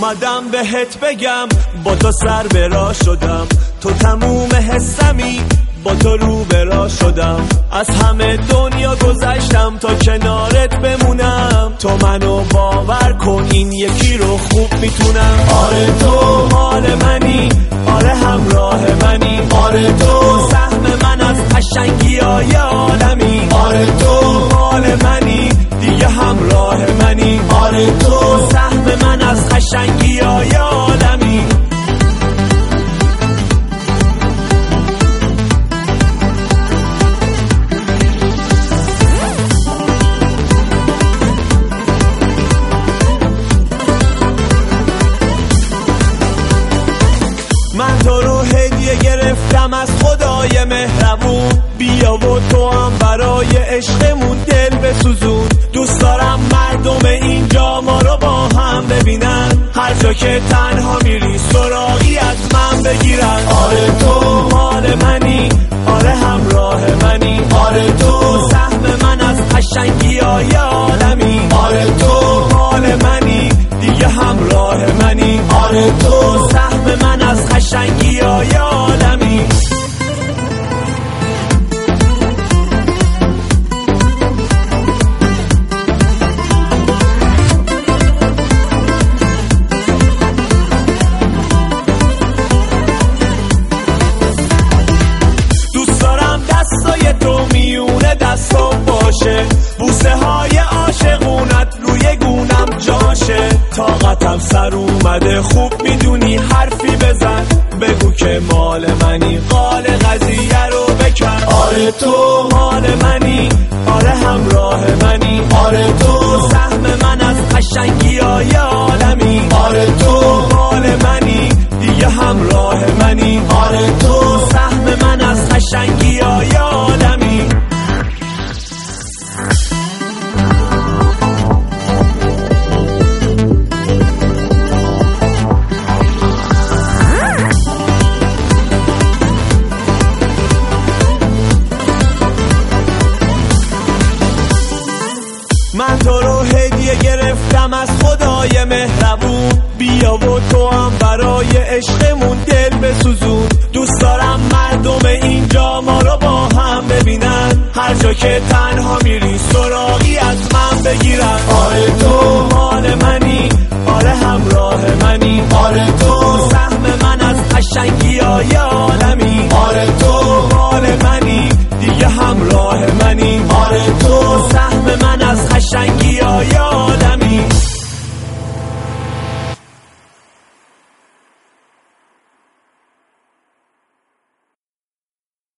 اومدم بهت بگم با تو سر به راه شدم، تو تموم حسمی، با تو رو به راه شدم، از همه دنیا گذشتم تا کنارت بمونم. تو منو باور کن این یکی رو خوب میتونم. آره تو مال منی، آره همراه منی، آره تو سهم من از قشنگی های عالمی، آره تو مال منی دیگه همراه منی، آره تو سهم من از قشنگی های عالمی. من تو رو هدیه گرفتم از خدای مهربون، بیا و تو هم برای عشقمون دل بسوزون. دوست دارم مردم اینجا ما رو با هم ببینن، هر جا که تنها میری سراغی از من بگیرن. آره تو مال منی، آره همراه منی، آره تو سهم من از قشنگی های عالمی، آره تو مال منی دیگه همراه منی، آره تو سهم من از قشنگی های عالمی. دوست دارم دستای تو میونه دستم باشه، بوسه های عاشقونت روی گونم جاشه. طاقتم سر اومده خوب میدونی حرفی بزن، بگو که مال منی، قال قضیه رو بکن. آره تو مال منی، آره همراه منی، آره تو سهم من از قشنگی های عالمی، آره تو مال منی دیگه همراه منی، آره تو سهم من از قشنگی های عالمی. من تو رو هدیه گرفتم از خدای مهربون، بیا و تو هم برای عشقمون دل بسوزون. دوست دارم مردم اینجا ما رو با هم ببینن، هر جا که تنها میری سراغی از من بگیرن. آره تو مال منی، آره همراه منی، آره تو سهم من از قشنگی های عالمی، آره تو